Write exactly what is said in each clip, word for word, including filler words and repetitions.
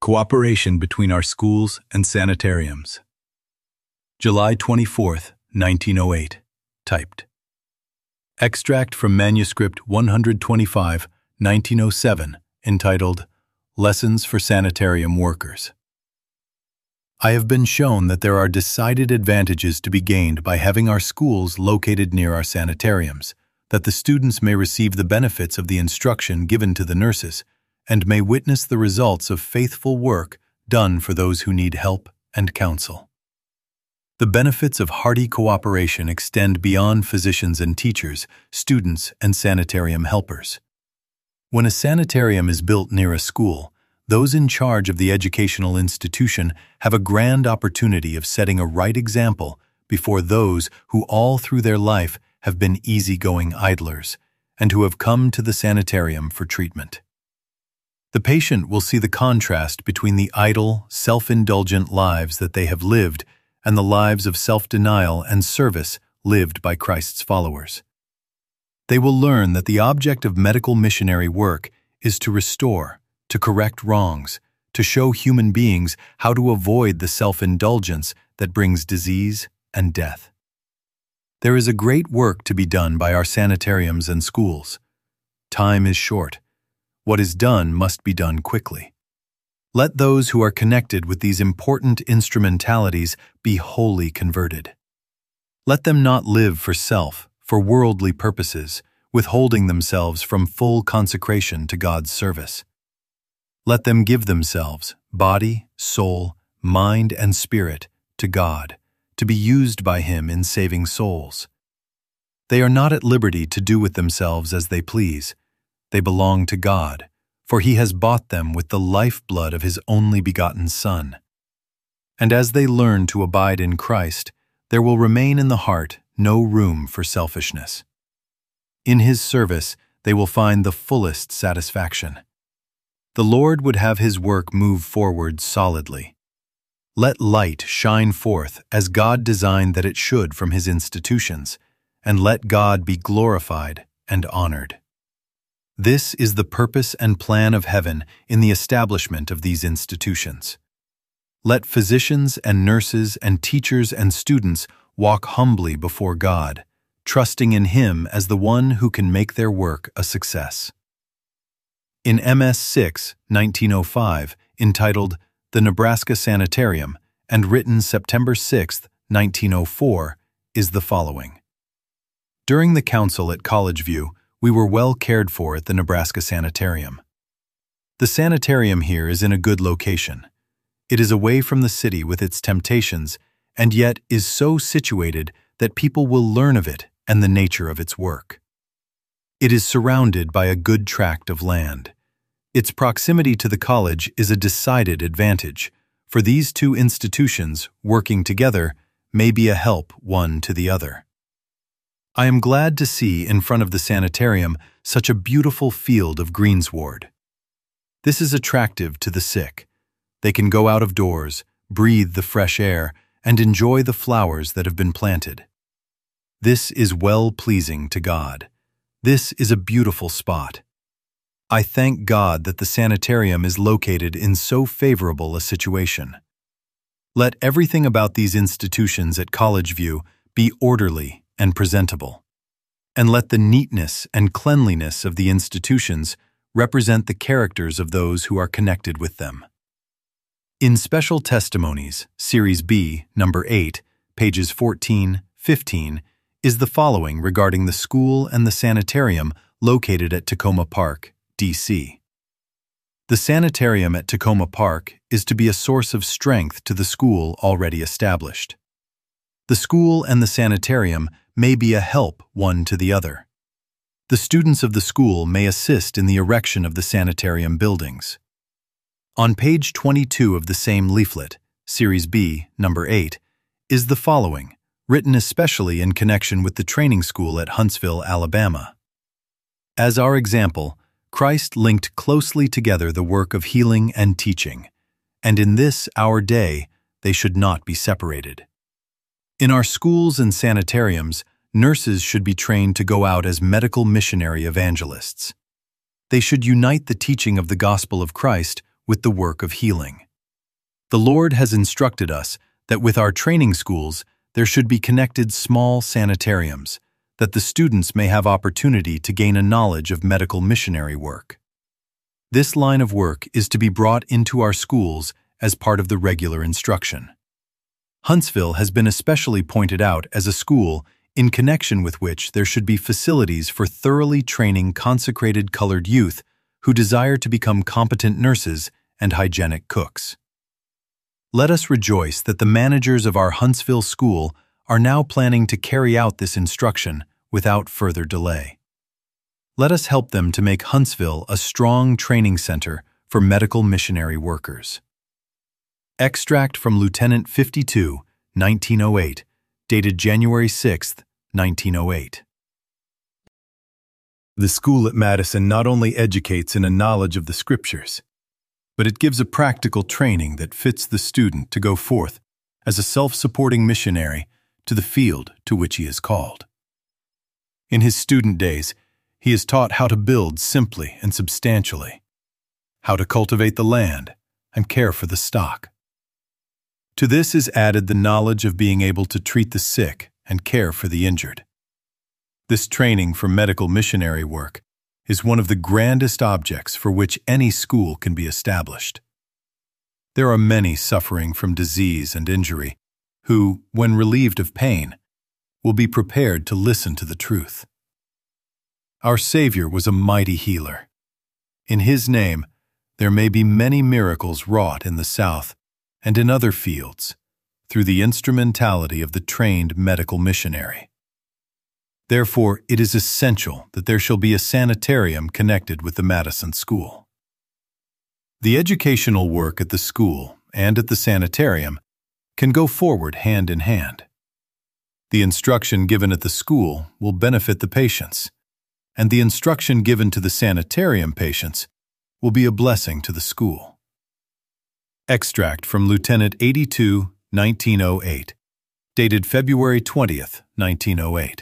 Cooperation between our schools and sanitariums. July twenty-fourth, nineteen oh eight. Typed. Extract from manuscript one twenty-five, nineteen oh seven, entitled Lessons for Sanitarium Workers. I have been shown that there are decided advantages to be gained by having our schools located near our sanitariums, that the students may receive the benefits of the instruction given to the nurses, and may witness the results of faithful work done for those who need help and counsel. The benefits of hearty cooperation extend beyond physicians and teachers, students, and sanitarium helpers. When a sanitarium is built near a school, those in charge of the educational institution have a grand opportunity of setting a right example before those who all through their life have been easygoing idlers and who have come to the sanitarium for treatment. The patient will see the contrast between the idle, self-indulgent lives that they have lived and the lives of self-denial and service lived by Christ's followers. They will learn that the object of medical missionary work is to restore, to correct wrongs, to show human beings how to avoid the self-indulgence that brings disease and death. There is a great work to be done by our sanitariums and schools. Time is short. What is done must be done quickly. Let those who are connected with these important instrumentalities be wholly converted. Let them not live for self, for worldly purposes, withholding themselves from full consecration to God's service. Let them give themselves, body, soul, mind, and spirit, to God, to be used by Him in saving souls. They are not at liberty to do with themselves as they please. They belong to God, for He has bought them with the lifeblood of His only begotten Son. And as they learn to abide in Christ, there will remain in the heart no room for selfishness. In His service, they will find the fullest satisfaction. The Lord would have His work move forward solidly. Let light shine forth as God designed that it should from His institutions, and let God be glorified and honored. This is the purpose and plan of heaven in the establishment of these institutions. Let physicians and nurses and teachers and students walk humbly before God, trusting in Him as the one who can make their work a success. In M S six, nineteen oh five, entitled The Nebraska Sanitarium, and written September sixth, nineteen oh four, is the following. During the council at College View, we were well cared for at the Nebraska Sanitarium. The sanitarium here is in a good location. It is away from the city with its temptations, and yet is so situated that people will learn of it and the nature of its work. It is surrounded by a good tract of land. Its proximity to the college is a decided advantage, for these two institutions, working together, may be a help one to the other. I am glad to see in front of the sanitarium such a beautiful field of greensward. This is attractive to the sick. They can go out of doors, breathe the fresh air, and enjoy the flowers that have been planted. This is well-pleasing to God. This is a beautiful spot. I thank God that the sanitarium is located in so favorable a situation. Let everything about these institutions at College View be orderly and presentable, and let the neatness and cleanliness of the institutions represent the characters of those who are connected with them. In Special Testimonies, Series B, Number eight, pages fourteen, fifteen, is the following regarding the school and the sanitarium located at Tacoma Park, D C The sanitarium at Tacoma Park is to be a source of strength to the school already established. The school and the sanitarium may be a help one to the other. The students of the school may assist in the erection of the sanitarium buildings. On page twenty-two of the same leaflet, Series B, Number eight, is the following, written especially in connection with the training school at Huntsville, Alabama. As our example, Christ linked closely together the work of healing and teaching, and in this our day they should not be separated. In our schools and sanitariums, nurses should be trained to go out as medical missionary evangelists. They should unite the teaching of the gospel of Christ with the work of healing. The Lord has instructed us that with our training schools, there should be connected small sanitariums, that the students may have opportunity to gain a knowledge of medical missionary work. This line of work is to be brought into our schools as part of the regular instruction. Huntsville has been especially pointed out as a school in connection with which there should be facilities for thoroughly training consecrated colored youth who desire to become competent nurses and hygienic cooks. Let us rejoice that the managers of our Huntsville school are now planning to carry out this instruction without further delay. Let us help them to make Huntsville a strong training center for medical missionary workers. Extract from Lieutenant fifty-two, nineteen oh eight, dated January sixth, nineteen oh eight. The school at Madison not only educates in a knowledge of the Scriptures, but it gives a practical training that fits the student to go forth as a self-supporting missionary to the field to which he is called. In his student days, he is taught how to build simply and substantially, how to cultivate the land and care for the stock. To this is added the knowledge of being able to treat the sick and care for the injured. This training for medical missionary work is one of the grandest objects for which any school can be established. There are many suffering from disease and injury who, when relieved of pain, will be prepared to listen to the truth. Our Savior was a mighty healer. In His name, there may be many miracles wrought in the South and in other fields through the instrumentality of the trained medical missionary. Therefore, it is essential that there shall be a sanitarium connected with the Madison School. The educational work at the school and at the sanitarium can go forward hand in hand. The instruction given at the school will benefit the patients, and the instruction given to the sanitarium patients will be a blessing to the school. Extract from Lieutenant eighty-two, nineteen oh eight, dated February twentieth, nineteen oh eight.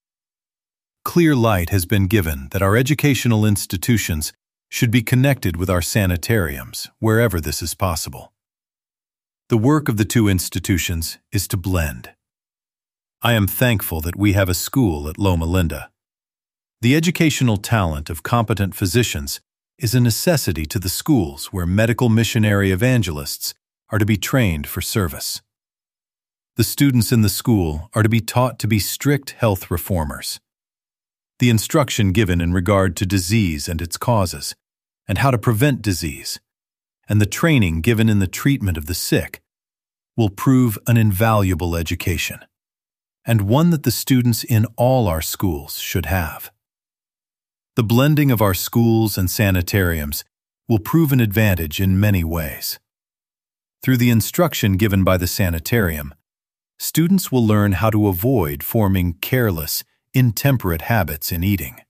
Clear light has been given that our educational institutions should be connected with our sanitariums wherever this is possible. The work of the two institutions is to blend. I am thankful that we have a school at Loma Linda. The educational talent of competent physicians is a necessity to the schools where medical missionary evangelists are to be trained for service. The students in the school are to be taught to be strict health reformers. The instruction given in regard to disease and its causes, and how to prevent disease, and the training given in the treatment of the sick will prove an invaluable education, and one that the students in all our schools should have. The blending of our schools and sanitariums will prove an advantage in many ways. Through the instruction given by the sanitarium, students will learn how to avoid forming careless, intemperate habits in eating.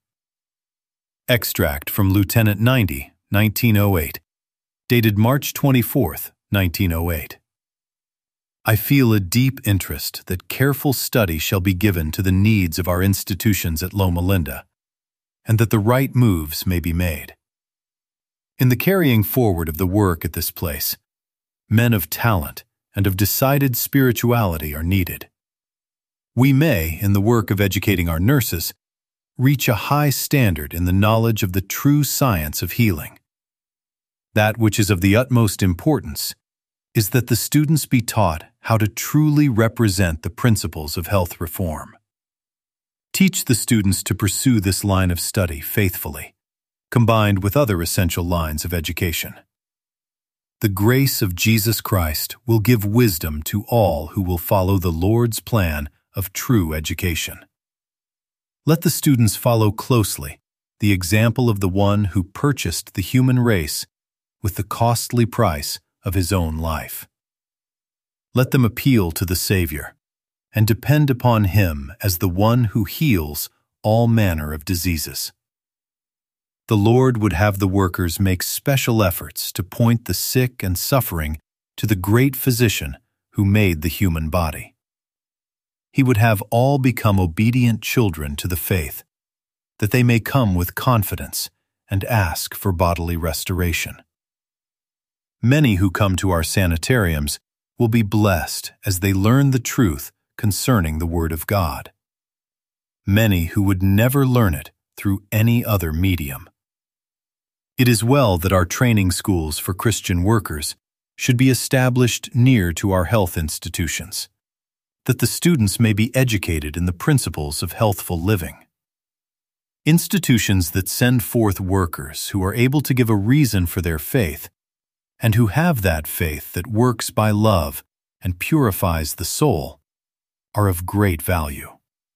Extract from Lieutenant ninety, nineteen oh eight, dated March twenty-fourth, nineteen oh eight. I feel a deep interest that careful study shall be given to the needs of our institutions at Loma Linda, and that the right moves may be made. In the carrying forward of the work at this place, men of talent and of decided spirituality are needed. We may, in the work of educating our nurses, reach a high standard in the knowledge of the true science of healing. That which is of the utmost importance is that the students be taught how to truly represent the principles of health reform. Teach the students to pursue this line of study faithfully, combined with other essential lines of education. The grace of Jesus Christ will give wisdom to all who will follow the Lord's plan of true education. Let the students follow closely the example of the one who purchased the human race with the costly price of his own life. Let them appeal to the Savior and depend upon Him as the one who heals all manner of diseases. The Lord would have the workers make special efforts to point the sick and suffering to the great physician who made the human body. He would have all become obedient children to the faith, that they may come with confidence and ask for bodily restoration. Many who come to our sanitariums will be blessed as they learn the truth concerning the Word of God. Many who would never learn it through any other medium. It is well that our training schools for Christian workers should be established near to our health institutions, that the students may be educated in the principles of healthful living. Institutions that send forth workers who are able to give a reason for their faith and who have that faith that works by love and purifies the soul are of great value.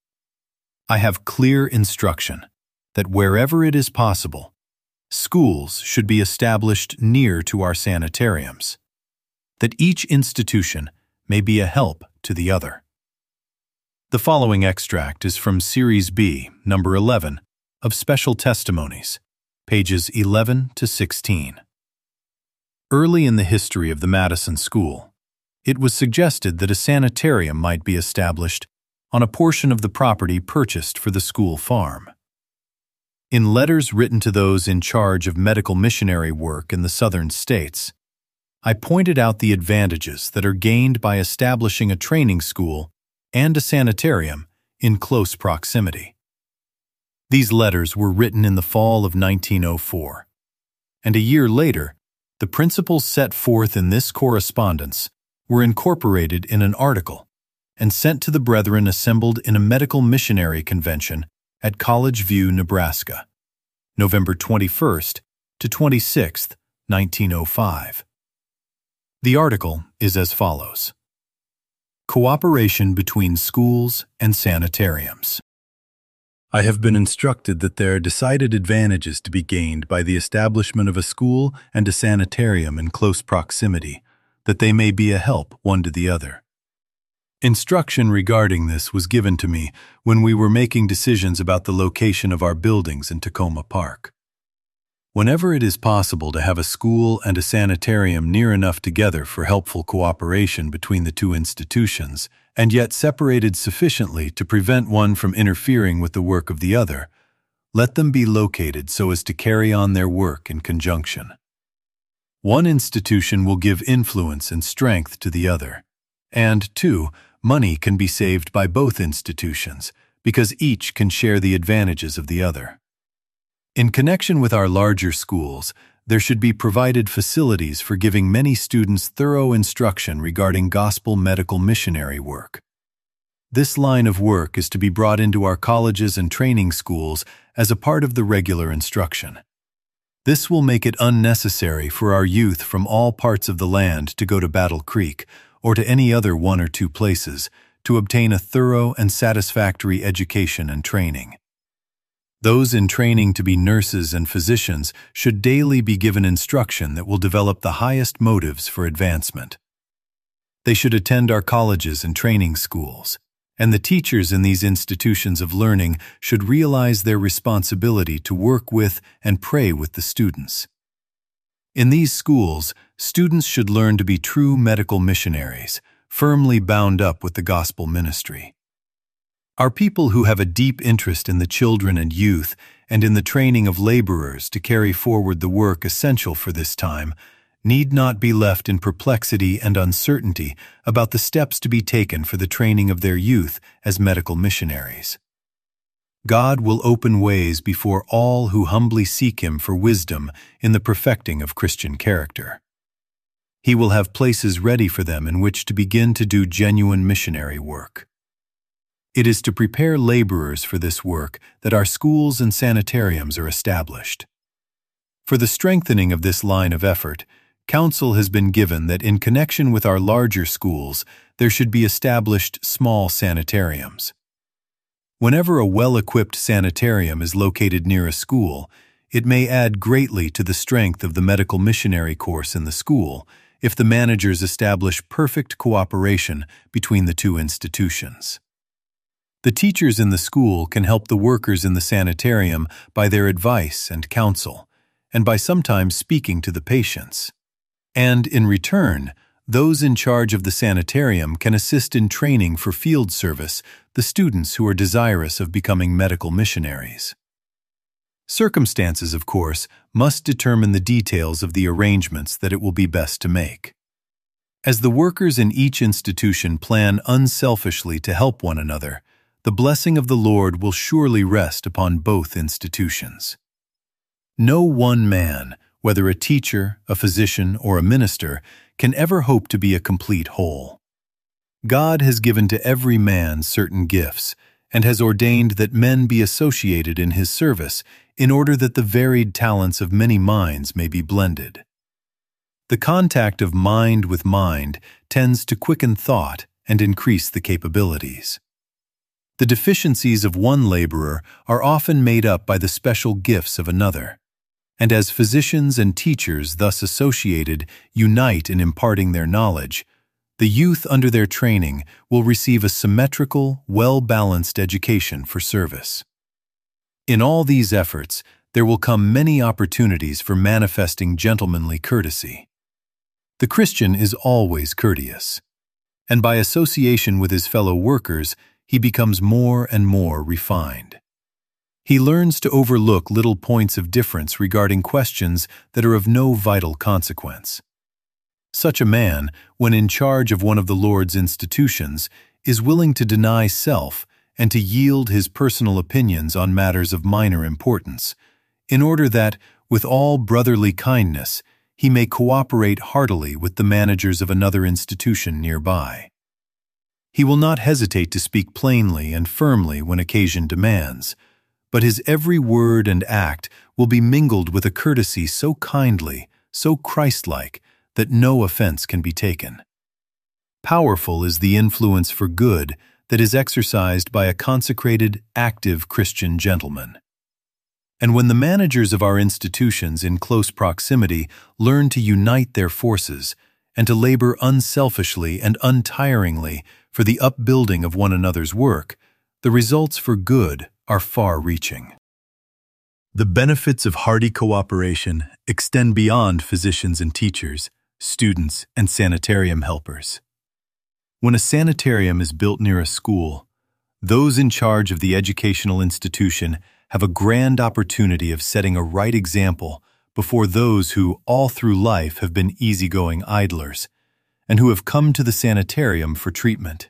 I have clear instruction that wherever it is possible, schools should be established near to our sanitariums, that each institution may be a help to the other. The following extract is from Series B, number eleven, of Special Testimonies, pages eleven to sixteen. Early in the history of the Madison School, it was suggested that a sanitarium might be established on a portion of the property purchased for the school farm. In letters written to those in charge of medical missionary work in the southern states, I pointed out the advantages that are gained by establishing a training school and a sanitarium in close proximity. These letters were written in the fall of nineteen oh four, and a year later, the principles set forth in this correspondence were incorporated in an article and sent to the brethren assembled in a medical missionary convention at College View, Nebraska, November twenty-first to twenty-sixth, nineteen oh five. The article is as follows: Cooperation between schools and sanitariums. I have been instructed that there are decided advantages to be gained by the establishment of a school and a sanitarium in close proximity, that they may be a help one to the other. Instruction regarding this was given to me when we were making decisions about the location of our buildings in Tacoma Park. Whenever it is possible to have a school and a sanitarium near enough together for helpful cooperation between the two institutions, and yet separated sufficiently to prevent one from interfering with the work of the other, let them be located so as to carry on their work in conjunction. One institution will give influence and strength to the other, and, two, money can be saved by both institutions because each can share the advantages of the other. In connection with our larger schools, there should be provided facilities for giving many students thorough instruction regarding gospel medical missionary work. This line of work is to be brought into our colleges and training schools as a part of the regular instruction. This will make it unnecessary for our youth from all parts of the land to go to Battle Creek or to any other one or two places to obtain a thorough and satisfactory education and training. Those in training to be nurses and physicians should daily be given instruction that will develop the highest motives for advancement. They should attend our colleges and training schools, and the teachers in these institutions of learning should realize their responsibility to work with and pray with the students. In these schools, students should learn to be true medical missionaries, firmly bound up with the gospel ministry. Our people who have a deep interest in the children and youth and in the training of laborers to carry forward the work essential for this time need not be left in perplexity and uncertainty about the steps to be taken for the training of their youth as medical missionaries. God will open ways before all who humbly seek Him for wisdom in the perfecting of Christian character. He will have places ready for them in which to begin to do genuine missionary work. It is to prepare laborers for this work that our schools and sanitariums are established. For the strengthening of this line of effort, counsel has been given that in connection with our larger schools, there should be established small sanitariums. Whenever a well-equipped sanitarium is located near a school, it may add greatly to the strength of the medical missionary course in the school if the managers establish perfect cooperation between the two institutions. The teachers in the school can help the workers in the sanitarium by their advice and counsel, and by sometimes speaking to the patients. And, in return, those in charge of the sanitarium can assist in training for field service the students who are desirous of becoming medical missionaries. Circumstances, of course, must determine the details of the arrangements that it will be best to make. As the workers in each institution plan unselfishly to help one another, the blessing of the Lord will surely rest upon both institutions. No one man, whether a teacher, a physician, or a minister, can ever hope to be a complete whole. God has given to every man certain gifts, and has ordained that men be associated in his service in order that the varied talents of many minds may be blended. The contact of mind with mind tends to quicken thought and increase the capabilities. The deficiencies of one laborer are often made up by the special gifts of another, and as physicians and teachers thus associated unite in imparting their knowledge, the youth under their training will receive a symmetrical, well-balanced education for service. In all these efforts, there will come many opportunities for manifesting gentlemanly courtesy. The Christian is always courteous, and by association with his fellow workers, he becomes more and more refined. He learns to overlook little points of difference regarding questions that are of no vital consequence. Such a man, when in charge of one of the Lord's institutions, is willing to deny self and to yield his personal opinions on matters of minor importance, in order that, with all brotherly kindness, he may cooperate heartily with the managers of another institution nearby. He will not hesitate to speak plainly and firmly when occasion demands, but his every word and act will be mingled with a courtesy so kindly, so Christ-like, that no offense can be taken. Powerful is the influence for good that is exercised by a consecrated, active Christian gentleman. And when the managers of our institutions in close proximity learn to unite their forces and to labor unselfishly and untiringly for the upbuilding of one another's work, the results for good are far-reaching. The benefits of hearty cooperation extend beyond physicians and teachers, students, and sanitarium helpers. When a sanitarium is built near a school, those in charge of the educational institution have a grand opportunity of setting a right example before those who, all through life, have been easygoing idlers, and who have come to the sanitarium for treatment.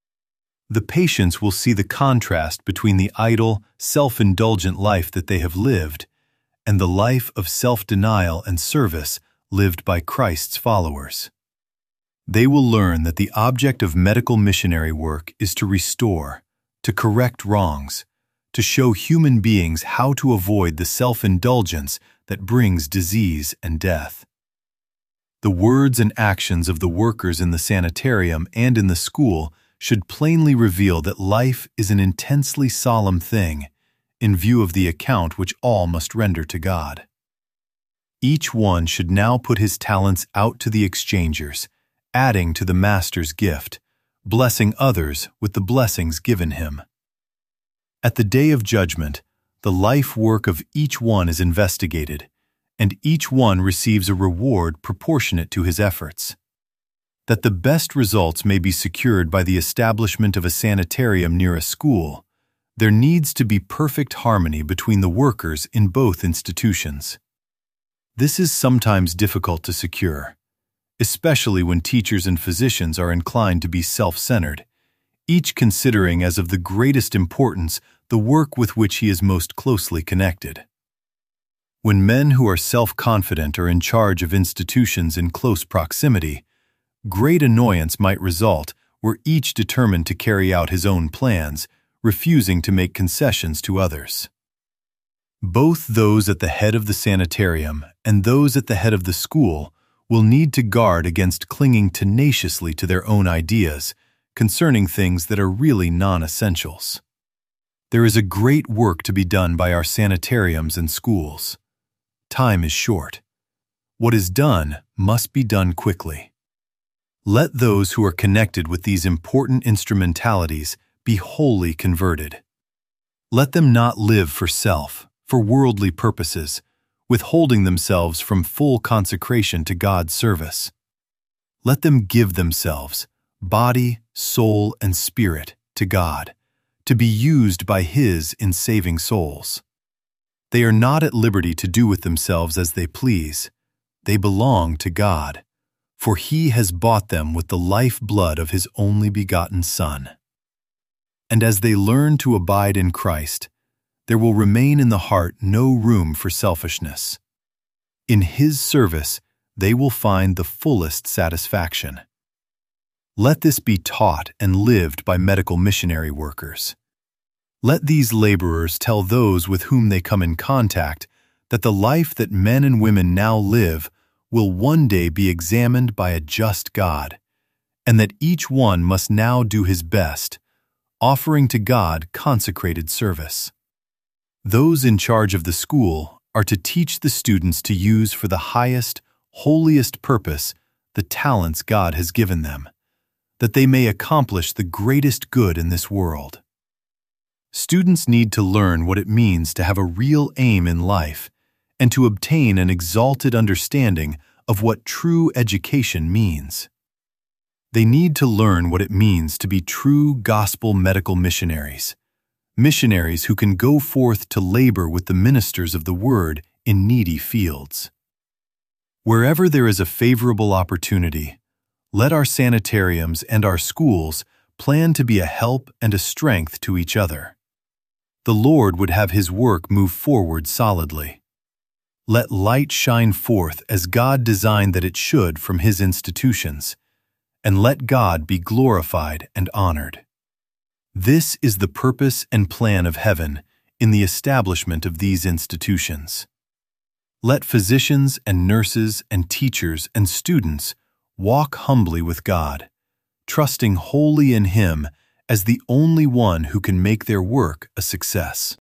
The patients will see the contrast between the idle, self-indulgent life that they have lived and the life of self-denial and service lived by Christ's followers. They will learn that the object of medical missionary work is to restore, to correct wrongs, to show human beings how to avoid the self-indulgence that brings disease and death. The words and actions of the workers in the sanitarium and in the school should plainly reveal that life is an intensely solemn thing in view of the account which all must render to God. Each one should now put his talents out to the exchangers, adding to the Master's gift, blessing others with the blessings given him. At the day of judgment, the life work of each one is investigated, and each one receives a reward proportionate to his efforts. That the best results may be secured by the establishment of a sanitarium near a school, there needs to be perfect harmony between the workers in both institutions. This is sometimes difficult to secure, especially when teachers and physicians are inclined to be self-centered, each considering as of the greatest importance the work with which he is most closely connected. When men who are self-confident are in charge of institutions in close proximity, great annoyance might result were each determined to carry out his own plans, refusing to make concessions to others. Both those at the head of the sanitarium and those at the head of the school will need to guard against clinging tenaciously to their own ideas concerning things that are really non-essentials. There is a great work to be done by our sanitariums and schools. Time is short. What is done must be done quickly. Let those who are connected with these important instrumentalities be wholly converted. Let them not live for self, for worldly purposes, withholding themselves from full consecration to God's service. Let them give themselves, body, soul, and spirit, to God, to be used by His in saving souls. They are not at liberty to do with themselves as they please. They belong to God, for He has bought them with the life-blood of His only begotten Son. And as they learn to abide in Christ, there will remain in the heart no room for selfishness. In His service, they will find the fullest satisfaction. Let this be taught and lived by medical missionary workers. Let these laborers tell those with whom they come in contact that the life that men and women now live will one day be examined by a just God, and that each one must now do his best, offering to God consecrated service. Those in charge of the school are to teach the students to use for the highest, holiest purpose the talents God has given them, that they may accomplish the greatest good in this world. Students need to learn what it means to have a real aim in life and to obtain an exalted understanding of what true education means. They need to learn what it means to be true gospel medical missionaries, missionaries who can go forth to labor with the ministers of the Word in needy fields. Wherever there is a favorable opportunity, let our sanitariums and our schools plan to be a help and a strength to each other. The Lord would have His work move forward solidly. Let light shine forth as God designed that it should from His institutions, and let God be glorified and honored. This is the purpose and plan of heaven in the establishment of these institutions. Let physicians and nurses and teachers and students walk humbly with God, trusting wholly in Him as the only one who can make their work a success.